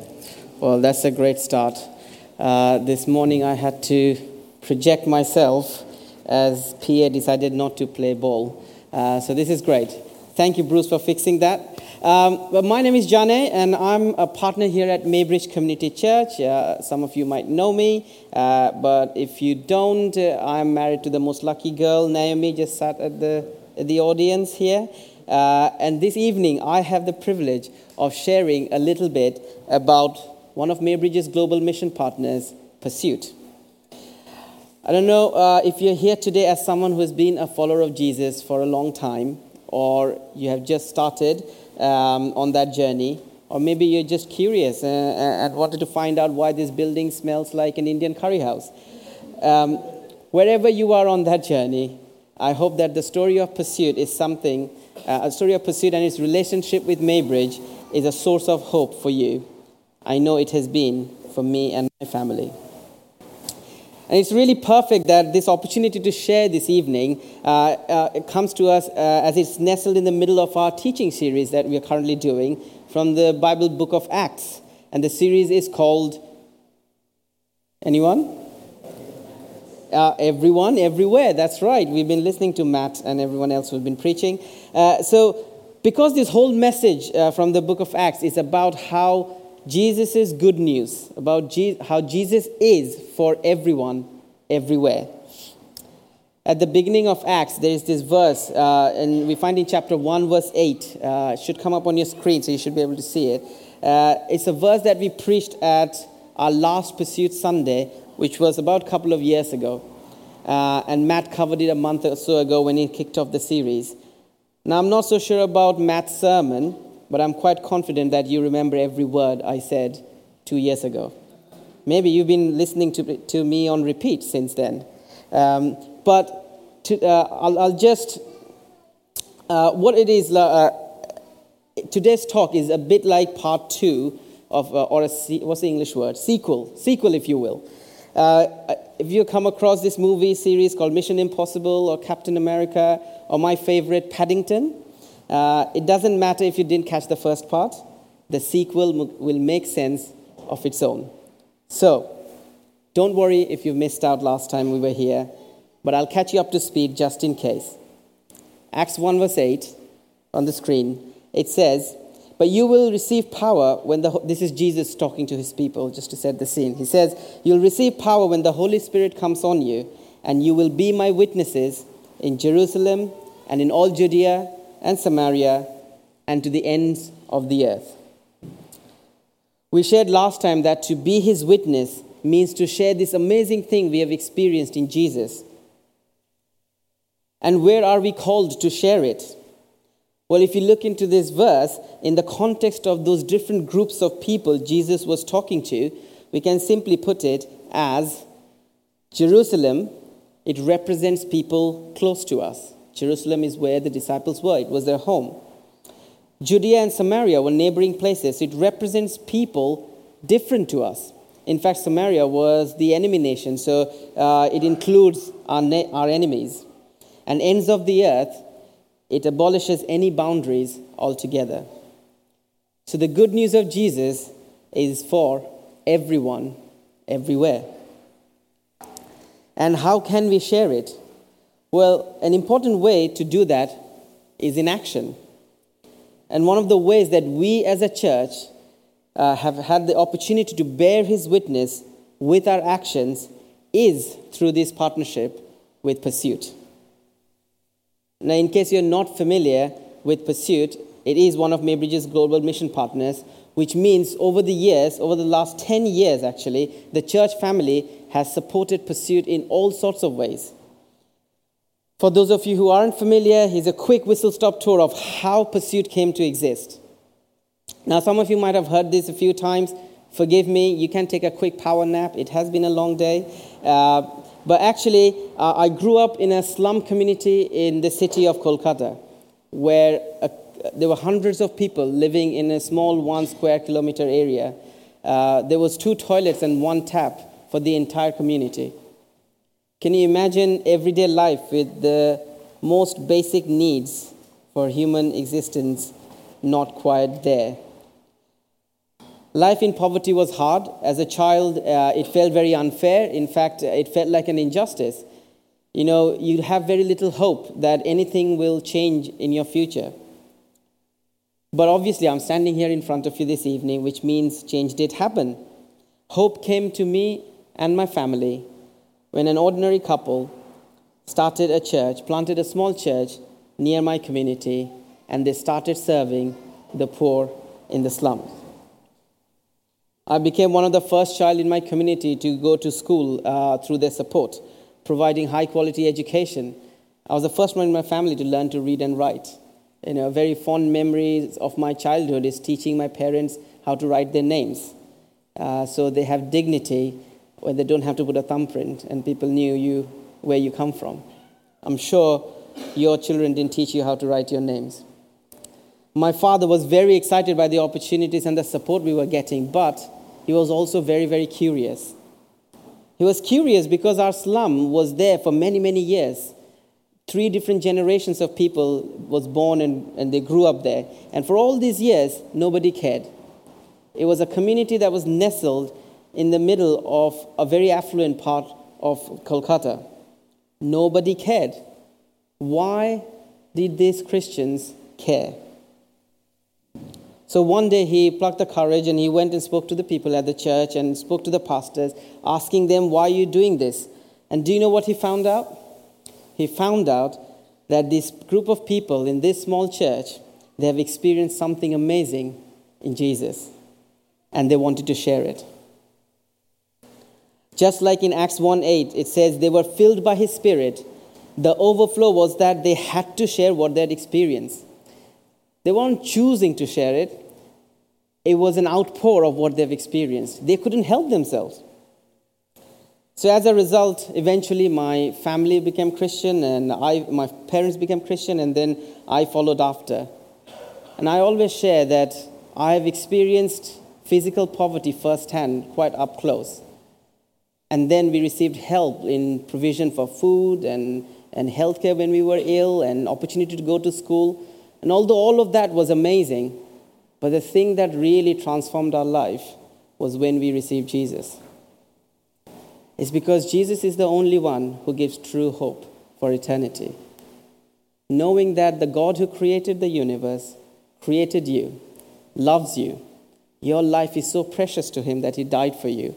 Well, that's a great start. This morning I had to project myself as PA decided not to play ball. So this is great. Thank you, Bruce, for fixing that. But my name is Jane, and I'm a partner here at Maybridge Community Church. Some of you might know me, but if you don't, I'm married to the most lucky girl, Naomi, just sat at the audience here. And this evening, I have the privilege of sharing a little bit about one of Maybridge's global mission partners, Pursuit. I don't know if you're here today as someone who has been a follower of Jesus for a long time, or you have just started on that journey, or maybe you're just curious and wanted to find out why this building smells like an Indian curry house. Wherever you are on that journey, I hope that the story of Pursuit is something, a story of Pursuit and its relationship with Maybridge is a source of hope for you. I know it has been for me and my family. And it's really perfect that this opportunity to share this evening it comes to us as it's nestled in the middle of our teaching series that we are currently doing from the Bible book of Acts. And the series is called, anyone? Everyone, Everywhere. That's right. We've been listening to Matt and everyone else who's been preaching. So because this whole message from the book of Acts is about how Jesus' good news, about how Jesus is for everyone, everywhere. At the beginning of Acts, there is this verse, and we find in chapter 1, verse 8. It should come up on your screen, so you should be able to see it. It's a verse that we preached at our last Pursuit Sunday, which was about a couple of years ago. And Matt covered it a month or so ago when he kicked off the series. Now, I'm not so sure about Matt's sermon, but I'm quite confident that you remember every word I said 2 years ago. Maybe you've been listening to me on repeat since then. But I'll just... what it is... today's talk is a bit like part 2 of... what's the English word? Sequel, if you will. If you come across this movie series called Mission Impossible or Captain America or my favorite, Paddington... it doesn't matter if you didn't catch the first part. The sequel will make sense of its own. So, don't worry if you missed out last time we were here, but I'll catch you up to speed just in case. Acts 1 verse 8 on the screen, it says, "But you will receive power when this is Jesus talking to his people, just to set the scene. He says, you'll receive power when the Holy Spirit comes on you, and you will be my witnesses in Jerusalem and in all Judea and Samaria, and to the ends of the earth." We shared last time that to be his witness means to share this amazing thing we have experienced in Jesus. And where are we called to share it? Well, if you look into this verse, in the context of those different groups of people Jesus was talking to, we can simply put it as Jerusalem, it represents people close to us. Jerusalem is where the disciples were. It was their home. Judea and Samaria were neighboring places. It represents people different to us. In fact, Samaria was the enemy nation, so it includes our enemies. And ends of the earth, it abolishes any boundaries altogether. So the good news of Jesus is for everyone, everywhere. And how can we share it? Well, an important way to do that is in action. And one of the ways that we as a church have had the opportunity to bear his witness with our actions is through this partnership with Pursuit. Now, in case you're not familiar with Pursuit, it is one of Maybridge's global mission partners, which means over the last 10 years actually, the church family has supported Pursuit in all sorts of ways. For those of you who aren't familiar, here's a quick whistle-stop tour of how Pursuit came to exist. Now, some of you might have heard this a few times. Forgive me, you can take a quick power nap. It has been a long day. But actually, I grew up in a slum community in the city of Kolkata, where there were hundreds of people living in a small 1 square kilometer area. There was 2 toilets and 1 tap for the entire community. Can you imagine everyday life with the most basic needs for human existence not quite there? Life in poverty was hard. As a child, it felt very unfair. In fact, it felt like an injustice. You have very little hope that anything will change in your future. But obviously, I'm standing here in front of you this evening, which means change did happen. Hope came to me and my family when an ordinary couple started a church, planted a small church near my community, and they started serving the poor in the slums. I became one of the first child in my community to go to school through their support, providing high-quality education. I was the first one in my family to learn to read and write. Very fond memories of my childhood is teaching my parents how to write their names. So they have dignity when they don't have to put a thumbprint and people knew where you come from. I'm sure your children didn't teach you how to write your names. My father was very excited by the opportunities and the support we were getting, but he was also very, very curious. He was curious because our slum was there for many, many years. 3 different generations of people was born and they grew up there. And for all these years, nobody cared. It was a community that was nestled in the middle of a very affluent part of Kolkata. Nobody cared. Why did these Christians care? So one day he plucked the courage and he went and spoke to the people at the church and spoke to the pastors, asking them, why are you doing this? And do you know what he found out? He found out that this group of people in this small church, they have experienced something amazing in Jesus, and they wanted to share it. Just like in Acts 1:8, it says they were filled by his Spirit. The overflow was that they had to share what they had experienced. They weren't choosing to share it. It was an outpour of what they've experienced. They couldn't help themselves. So as a result, eventually my family became Christian and my parents became Christian, and then I followed after. And I always share that I have experienced physical poverty firsthand, quite up close. And then we received help in provision for food and healthcare when we were ill and opportunity to go to school. And although all of that was amazing, but the thing that really transformed our life was when we received Jesus. It's because Jesus is the only one who gives true hope for eternity. Knowing that the God who created the universe, created you, loves you, your life is so precious to him that he died for you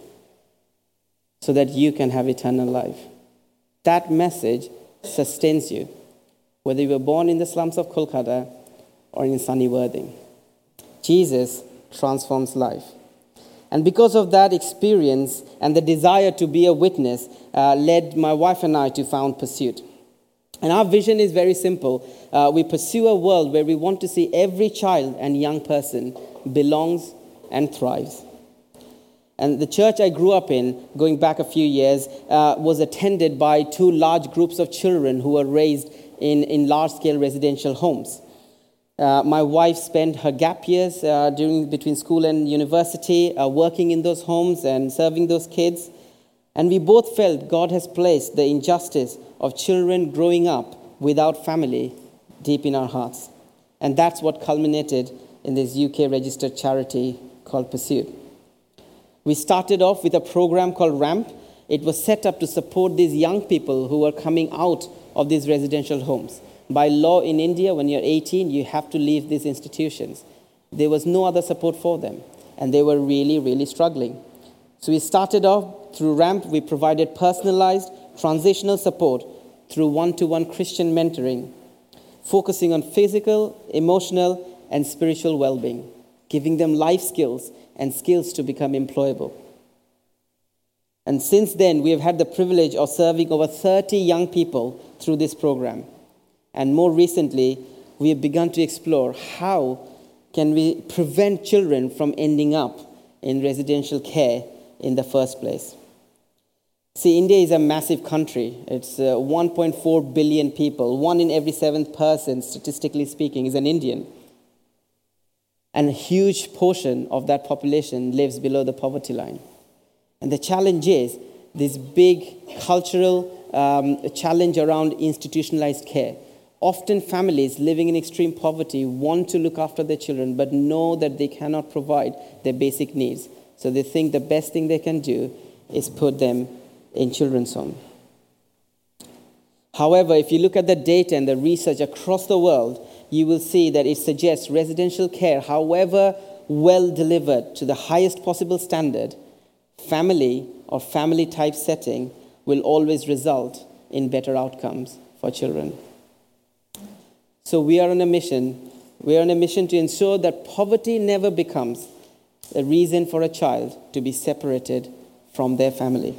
so that you can have eternal life. That message sustains you, whether you were born in the slums of Kolkata or in sunny Worthing. Jesus transforms life. And because of that experience and the desire to be a witness, led my wife and I to found Pursuit. And our vision is very simple. We pursue a world where we want to see every child and young person belongs and thrives. And the church I grew up in, going back a few years, was attended by 2 large groups of children who were raised in large-scale residential homes. My wife spent her gap years between school and university working in those homes and serving those kids. And we both felt God has placed the injustice of children growing up without family deep in our hearts. And that's what culminated in this UK-registered charity called Pursuit. We started off with a program called RAMP. It was set up to support these young people who were coming out of these residential homes. By law in India, when you're 18, you have to leave these institutions. There was no other support for them, and they were really, really struggling. So we started off through RAMP. We provided personalized transitional support through one-to-one Christian mentoring, focusing on physical, emotional, and spiritual well-being, giving them life skills and skills to become employable. And since then, we have had the privilege of serving over 30 young people through this program. And more recently, we have begun to explore how can we prevent children from ending up in residential care in the first place. See, India is a massive country. It's 1.4 billion people. 1 in every 7th person, statistically speaking, is an Indian. And a huge portion of that population lives below the poverty line. And the challenge is this big cultural challenge around institutionalized care. Often families living in extreme poverty want to look after their children, but know that they cannot provide their basic needs. So they think the best thing they can do is put them in children's home. However, if you look at the data and the research across the world, you will see that it suggests residential care, however well delivered to the highest possible standard, family or family type setting will always result in better outcomes for children. So we are on a mission. We are on a mission to ensure that poverty never becomes a reason for a child to be separated from their family.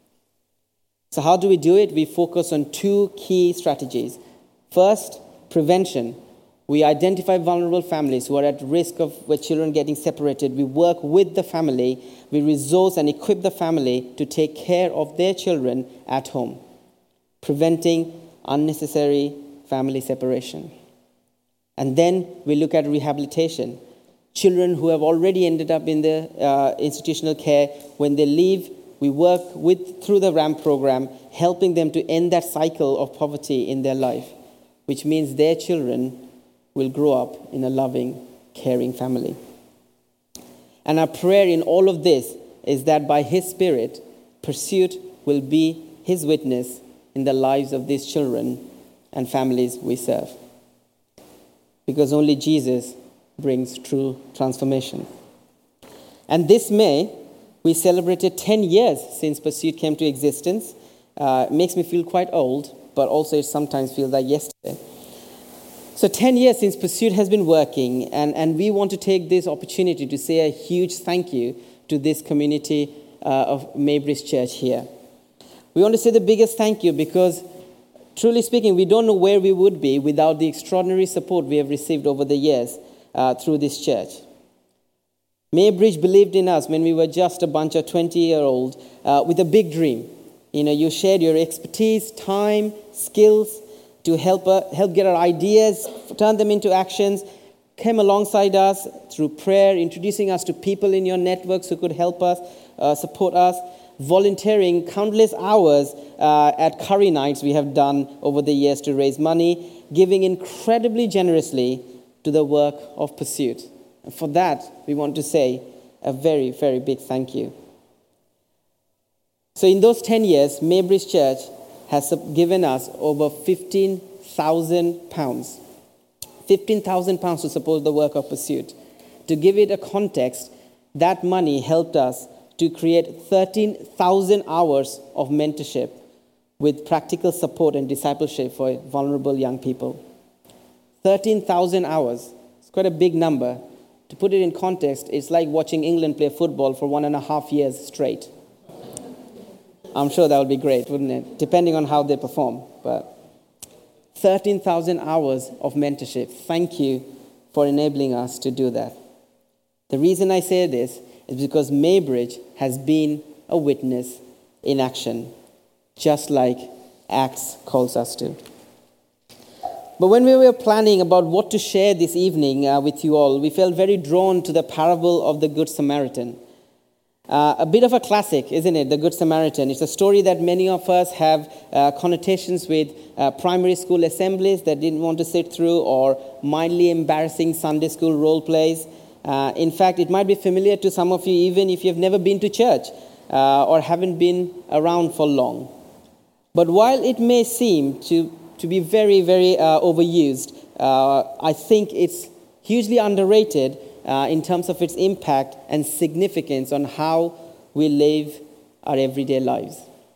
So how do we do it? We focus on two key strategies. First, prevention. We identify vulnerable families who are at risk of with children getting separated. We work with the family. We resource and equip the family to take care of their children at home, preventing unnecessary family separation. And then we look at rehabilitation. Children who have already ended up in the institutional care, when they leave, we work through the RAMP program, helping them to end that cycle of poverty in their life, which means their children will grow up in a loving, caring family. And our prayer in all of this is that by His Spirit, Pursuit will be His witness in the lives of these children and families we serve. Because only Jesus brings true transformation. And this May, we celebrated 10 years since Pursuit came to existence. It makes me feel quite old, but also it sometimes feels like yesterday. So 10 years since Pursuit has been working, and we want to take this opportunity to say a huge thank you to this community of Maybridge Church here. We want to say the biggest thank you because, truly speaking, we don't know where we would be without the extraordinary support we have received over the years through this church. Maybridge believed in us when we were just a bunch of 20-year-olds with a big dream. You shared your expertise, time, skills to help get our ideas, turn them into actions, came alongside us through prayer, introducing us to people in your networks who could help us, support us, volunteering countless hours at curry nights we have done over the years to raise money, giving incredibly generously to the work of Pursuit. And for that, we want to say a very, very big thank you. So in those 10 years, Maybridge Church has given us over £15,000. £15,000 to support the work of Pursuit. To give it a context, that money helped us to create 13,000 hours of mentorship with practical support and discipleship for vulnerable young people. 13,000 hours. It's quite a big number. To put it in context, it's like watching England play football for 1.5 years straight. I'm sure that would be great, wouldn't it? Depending on how they perform. But 13,000 hours of mentorship. Thank you for enabling us to do that. The reason I say this is because Maybridge has been a witness in action, just like Acts calls us to. But when we were planning about what to share this evening with you all, we felt very drawn to the parable of the Good Samaritan. A bit of a classic, isn't it? The Good Samaritan. It's a story that many of us have connotations with primary school assemblies that didn't want to sit through, or mildly embarrassing Sunday school role plays. In fact, it might be familiar to some of you even if you've never been to church or haven't been around for long. But while it may seem to be very, very overused, I think it's hugely underrated in terms of its impact and significance on how we live our everyday lives.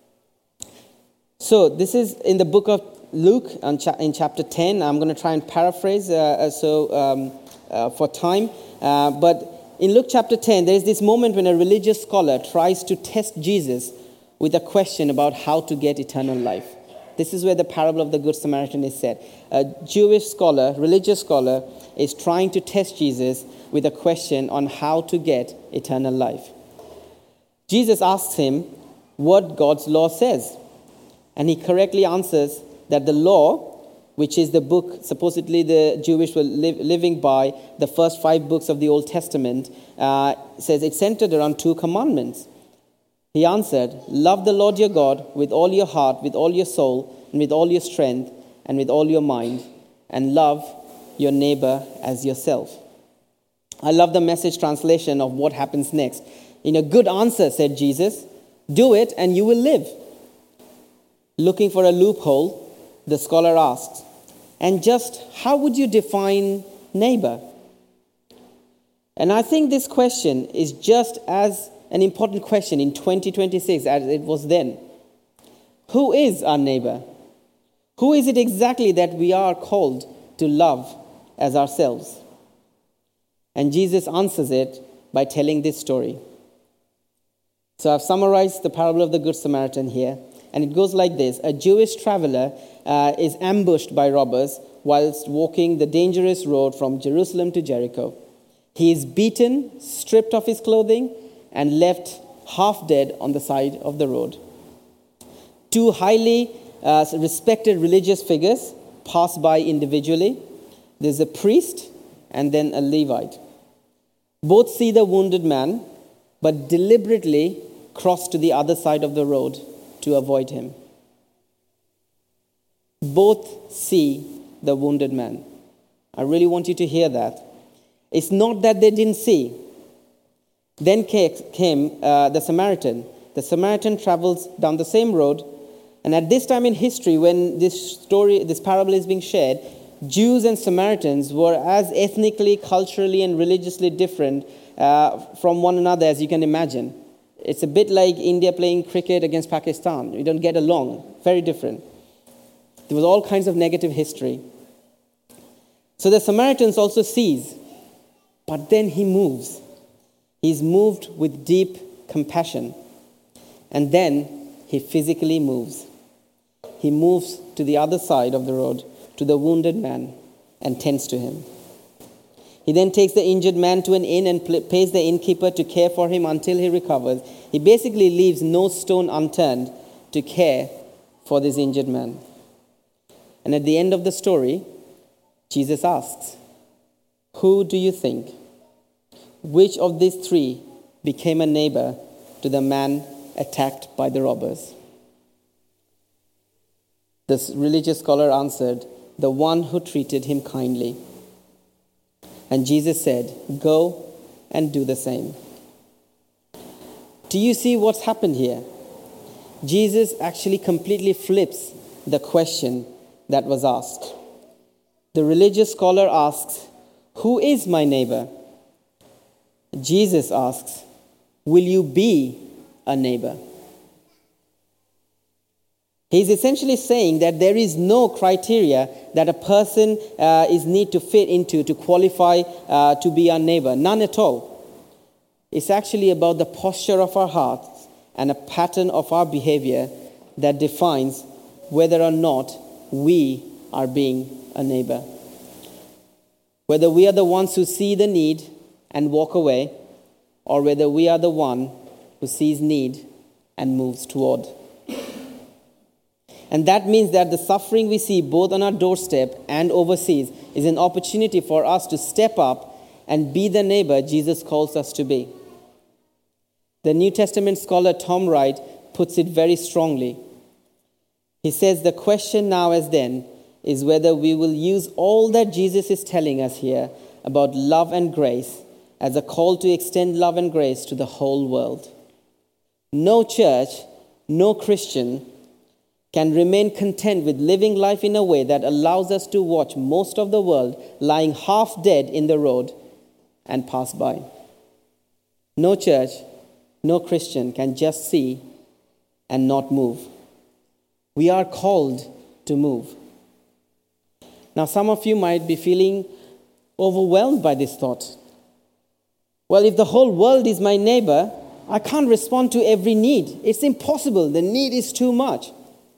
So this is in the book of Luke in chapter 10. I'm going to try and paraphrase for time. But in Luke chapter 10, there is this moment when a religious scholar tries to test Jesus with a question about how to get eternal life. This is where the parable of the Good Samaritan is set. A Jewish scholar, religious scholar, is trying to test Jesus with a question on how to get eternal life. Jesus asks him what God's law says. And he correctly answers that the law, which is the book supposedly the Jewish were living by, the first 5 books of the Old Testament, says it's centered around 2 commandments. He answered, love the Lord your God with all your heart, with all your soul, and with all your strength, and with all your mind, and love your neighbor as yourself. I love the Message translation of what happens next. In a good answer, said Jesus, do it and you will live. Looking for a loophole, the scholar asks, and just how would you define neighbor? And I think this question is just as an important question in 2026 as it was then. Who is our neighbor? Who is it exactly that we are called to love as ourselves? And Jesus answers it by telling this story. So I've summarized the parable of the Good Samaritan here, and it goes like this. A Jewish traveler is ambushed by robbers whilst walking the dangerous road from Jerusalem to Jericho. He is beaten, stripped of his clothing, and left half dead on the side of the road. Two highly respected religious figures pass by individually. There's a priest and then a Levite. Both see the wounded man, but deliberately cross to the other side of the road to avoid him. Both see the wounded man. I really want you to hear that. It's not that they didn't see. Then came the Samaritan. The Samaritan travels down the same road. And at this time in history, when this parable is being shared, Jews and Samaritans were as ethnically, culturally, and religiously different from one another as you can imagine. It's a bit like India playing cricket against Pakistan. We don't get along. Very different. There was all kinds of negative history. So the Samaritans also sees, but then he moves. He's moved with deep compassion. And then he physically moves. He moves to the other side of the road, to the wounded man, and tends to him. He then takes the injured man to an inn and pays the innkeeper to care for him until he recovers. He basically leaves no stone unturned to care for this injured man. And at the end of the story, Jesus asks, who do you think? Which of these three became a neighbor to the man attacked by the robbers? The religious scholar answered, the one who treated him kindly. And Jesus said, go and do the same. Do you see what's happened here? Jesus actually completely flips the question that was asked. The religious scholar asks, who is my neighbor? Jesus asks, will you be a neighbor? He's essentially saying that there is no criteria that a person is need to fit into to qualify to be our neighbor. None at all. It's actually about the posture of our hearts and a pattern of our behavior that defines whether or not we are being a neighbor. Whether we are the ones who see the need and walk away, or whether we are the one who sees need and moves toward. And that means that the suffering we see both on our doorstep and overseas is an opportunity for us to step up and be the neighbor Jesus calls us to be. The New Testament scholar Tom Wright puts it very strongly. He says the question now as then is whether we will use all that Jesus is telling us here about love and grace as a call to extend love and grace to the whole world. No church, no Christian can remain content with living life in a way that allows us to watch most of the world lying half dead in the road and pass by. No church, no Christian can just see and not move. We are called to move. Now, some of you might be feeling overwhelmed by this thought. Well, if the whole world is my neighbor, I can't respond to every need. It's impossible. The need is too much.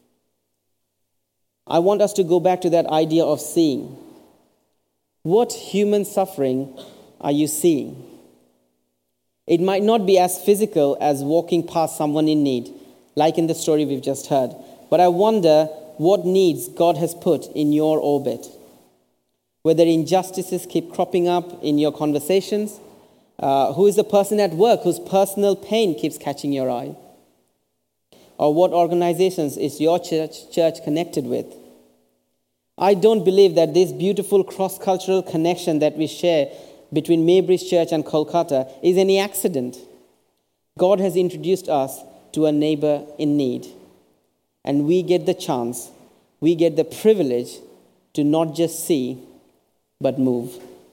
I want us to go back to that idea of seeing. What human suffering are you seeing? It might not be as physical as walking past someone in need, like in the story we've just heard. But I wonder what needs God has put in your orbit. Whether injustices keep cropping up in your conversations, who is the person at work whose personal pain keeps catching your eye? Or what organizations is your church connected with? I don't believe that this beautiful cross-cultural connection that we share between Maybridge Church and Kolkata is any accident. God has introduced us to a neighbor in need. And we get the chance, we get the privilege to not just see, but move.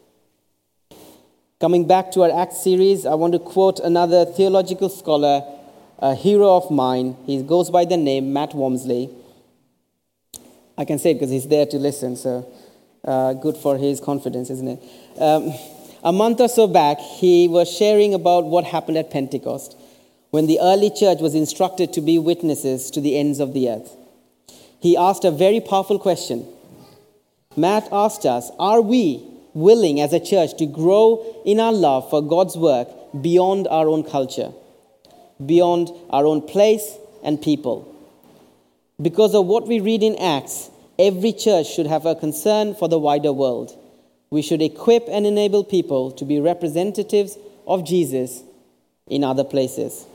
Coming back to our Acts series, I want to quote another theological scholar, a hero of mine. He goes by the name Matt Walmsley. I can say it because he's there to listen, so good for his confidence, isn't it? A month or so back, he was sharing about what happened at Pentecost, when the early church was instructed to be witnesses to the ends of the earth. He asked a very powerful question. Matt asked us, are we willing as a church to grow in our love for God's work beyond our own culture, beyond our own place and people? Because of what we read in Acts, every church should have a concern for the wider world. We should equip and enable people to be representatives of Jesus in other places.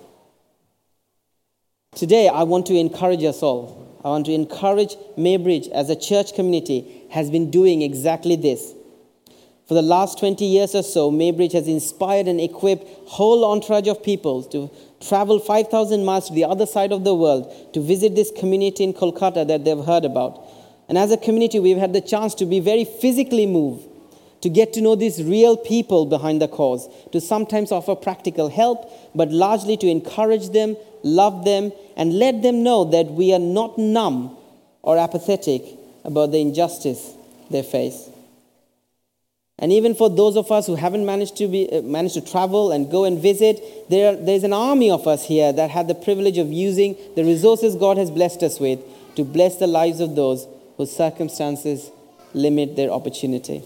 Today, I want to encourage us all. I want to encourage Maybridge as a church community has been doing exactly this. For the last 20 years or so, Maybridge has inspired and equipped whole entourage of people to travel 5,000 miles to the other side of the world to visit this community in Kolkata that they've heard about. And as a community, we've had the chance to be very physically moved, to get to know these real people behind the cause, to sometimes offer practical help, but largely to encourage them, love them, and let them know that we are not numb or apathetic about the injustice they face. And even for those of us who haven't managed to travel and go and visit, there's an army of us here that had the privilege of using the resources God has blessed us with to bless the lives of those whose circumstances limit their opportunity.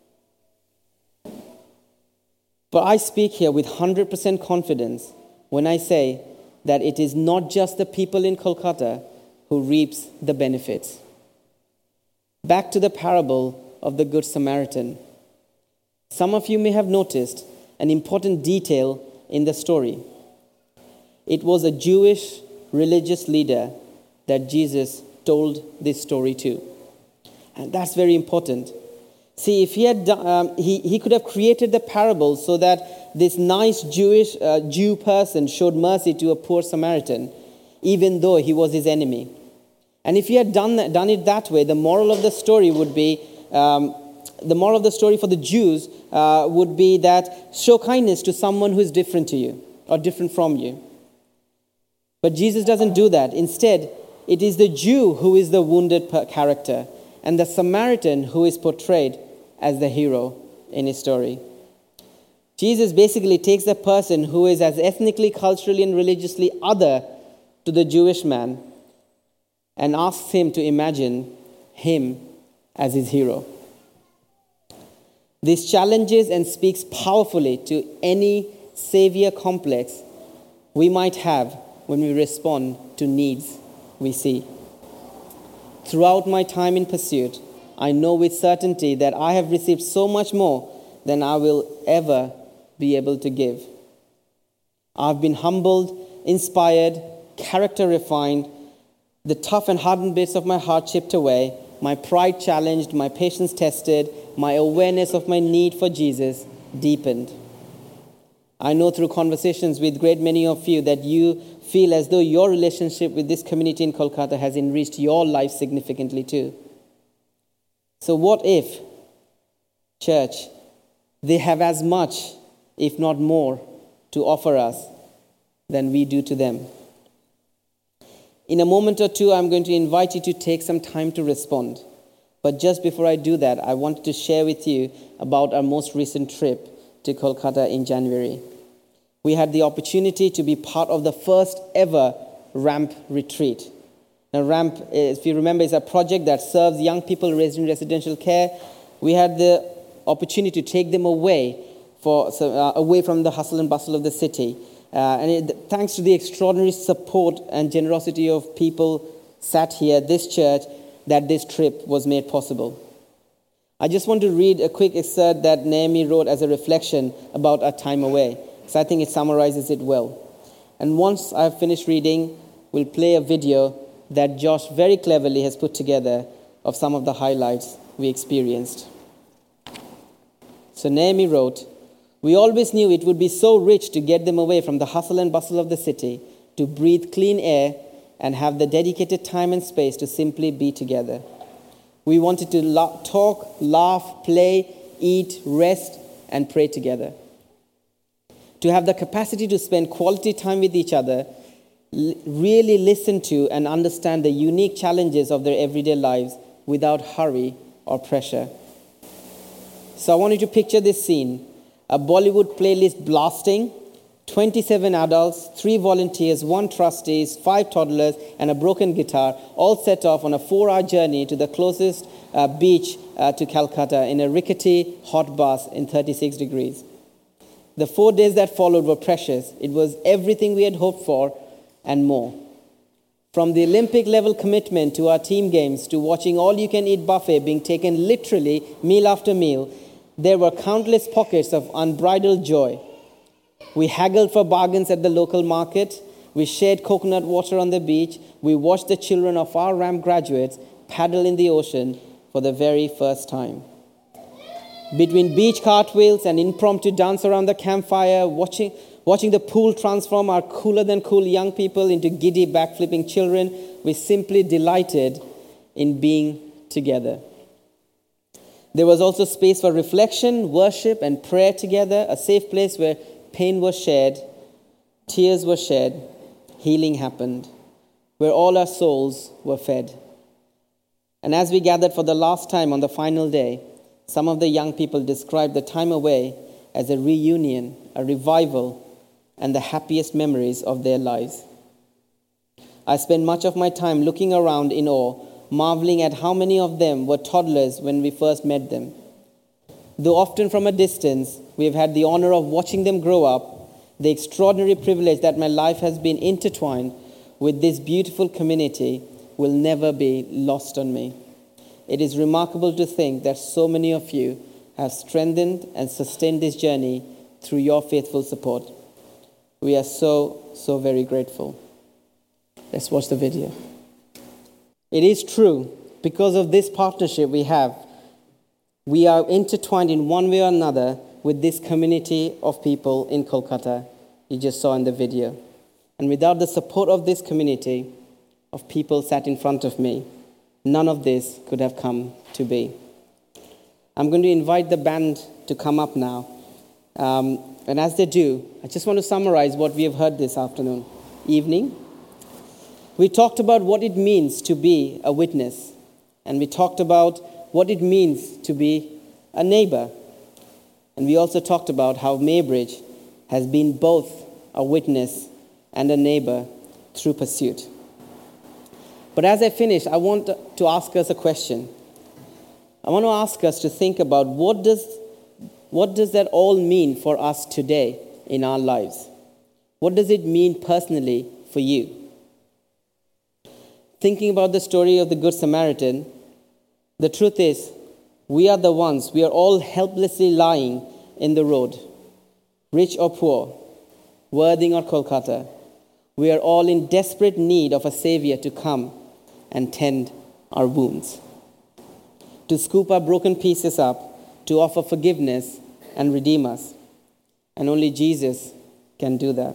But I speak here with 100% confidence when I say that it is not just the people in Kolkata who reaps the benefits. Back to the parable of the Good Samaritan. Some of you may have noticed an important detail in the story. It was a Jewish religious leader that Jesus told this story to. And that's very important. See, if he had done, he could have created the parable so that this nice Jew person showed mercy to a poor Samaritan, even though he was his enemy. And if he had done it that way, the moral of the story would be, the moral of the story for the Jews would be that show kindness to someone who is different to you or different from you. But Jesus doesn't do that. Instead, it is the Jew who is the wounded character and the Samaritan who is portrayed as the hero in his story. Jesus basically takes the person who is as ethnically, culturally, and religiously other to the Jewish man and asks him to imagine him as his hero. This challenges and speaks powerfully to any savior complex we might have when we respond to needs we see. Throughout my time in Pursuit, I know with certainty that I have received so much more than I will ever be able to give. I've been humbled, inspired, character refined, the tough and hardened bits of my heart chipped away, my pride challenged, my patience tested, my awareness of my need for Jesus deepened. I know through conversations with great many of you that you feel as though your relationship with this community in Kolkata has enriched your life significantly too. So what if, church, they have as much, if not more, to offer us than we do to them? In a moment or two, I'm going to invite you to take some time to respond. But just before I do that, I wanted to share with you about our most recent trip to Kolkata in January. We had the opportunity to be part of the first ever RAMP retreat. Now, RAMP, if you remember, is a project that serves young people raised in residential care. We had the opportunity to take them away from the hustle and bustle of the city. Thanks to the extraordinary support and generosity of people sat here, this church, that this trip was made possible. I just want to read a quick excerpt that Naomi wrote as a reflection about our time away, because I think it summarizes it well. And once I've finished reading, we'll play a video that Josh very cleverly has put together of some of the highlights we experienced. So Naomi wrote, "We always knew it would be so rich to get them away from the hustle and bustle of the city, to breathe clean air and have the dedicated time and space to simply be together. We wanted to talk, laugh, play, eat, rest, and pray together. To have the capacity to spend quality time with each other, really listen to and understand the unique challenges of their everyday lives without hurry or pressure." So I want you to picture this scene. A Bollywood playlist blasting, 27 adults, 3 volunteers, 1 trustee, 5 toddlers, and a broken guitar, all set off on a 4-hour journey to the closest beach to Calcutta in a rickety hot bus in 36 degrees. The 4 days that followed were precious. It was everything we had hoped for and more. From the Olympic level commitment to our team games to watching all-you-can-eat buffet being taken literally meal after meal, there were countless pockets of unbridled joy. We haggled for bargains at the local market. We shared coconut water on the beach. We watched the children of our Ramp graduates paddle in the ocean for the very first time. Between beach cartwheels and impromptu dance around the campfire, watching the pool transform our cooler-than-cool young people into giddy backflipping children, we simply delighted in being together. There was also space for reflection, worship, and prayer together, a safe place where pain was shared, tears were shed, healing happened, where all our souls were fed. And as we gathered for the last time on the final day, some of the young people described the time away as a reunion, a revival, and the happiest memories of their lives. I spent much of my time looking around in awe, marveling at how many of them were toddlers when we first met them. Though often from a distance, we have had the honor of watching them grow up, the extraordinary privilege that my life has been intertwined with this beautiful community will never be lost on me. It is remarkable to think that so many of you have strengthened and sustained this journey through your faithful support. We are so very grateful. Let's watch the video. It is true, because of this partnership we have, we are intertwined in one way or another with this community of people in Kolkata you just saw in the video. And without the support of this community of people sat in front of me, none of this could have come to be. I'm going to invite the band to come up now. And as they do, I just want to summarize what we have heard this evening. We talked about what it means to be a witness. And we talked about what it means to be a neighbor. And we also talked about how Maybridge has been both a witness and a neighbor through Pursuit. But as I finish, I want to ask us a question. I want to ask us to think about what does that all mean for us today in our lives? What does it mean personally for you? Thinking about the story of the Good Samaritan, the truth is, we are all helplessly lying in the road, rich or poor, Worthing or Kolkata. We are all in desperate need of a Savior to come and tend our wounds, to scoop our broken pieces up, to offer forgiveness and redeem us. And only Jesus can do that.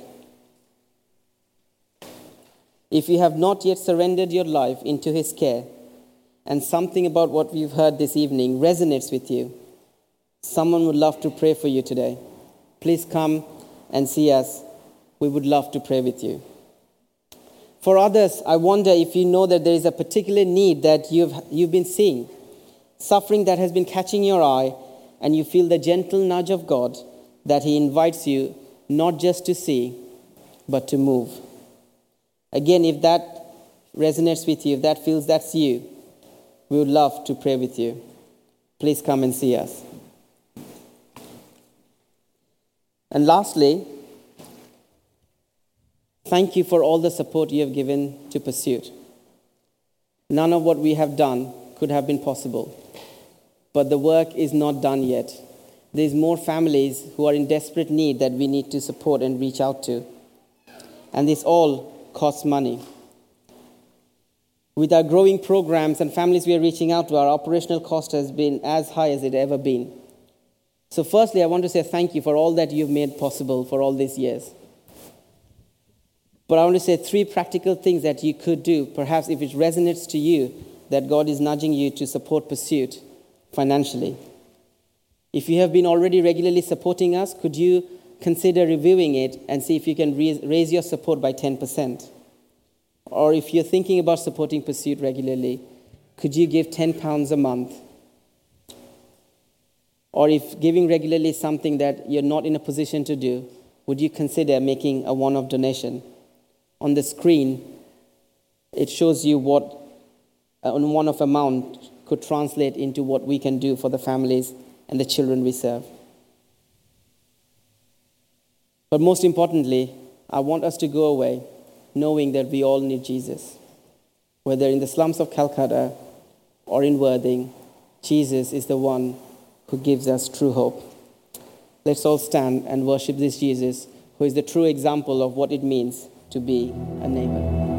If you have not yet surrendered your life into His care, and something about what we've heard this evening resonates with you, someone would love to pray for you today. Please come and see us. We would love to pray with you. For others, I wonder if you know that there is a particular need that you've been seeing, suffering that has been catching your eye, and you feel the gentle nudge of God that He invites you not just to see, but to move. Again, if that resonates with you, if that feels that's you, we would love to pray with you. Please come and see us. And lastly, thank you for all the support you have given to Pursuit. None of what we have done could have been possible. But the work is not done yet. There's more families who are in desperate need that we need to support and reach out to. And this all costs money. With our growing programs and families we are reaching out to, our operational cost has been as high as it ever been. So firstly, I want to say thank you for all that you've made possible for all these years. But I want to say 3 practical things that you could do, perhaps if it resonates to you, that God is nudging you to support Pursuit financially. If you have been already regularly supporting us, could you consider reviewing it and see if you can raise your support by 10%? Or if you're thinking about supporting Pursuit regularly, could you give £10 a month? Or if giving regularly is something that you're not in a position to do, would you consider making a one-off donation? On the screen, it shows you what a one-off amount could translate into what we can do for the families and the children we serve. But most importantly, I want us to go away knowing that we all need Jesus. Whether in the slums of Calcutta or in Worthing, Jesus is the one who gives us true hope. Let's all stand and worship this Jesus, who is the true example of what it means to be a neighbor.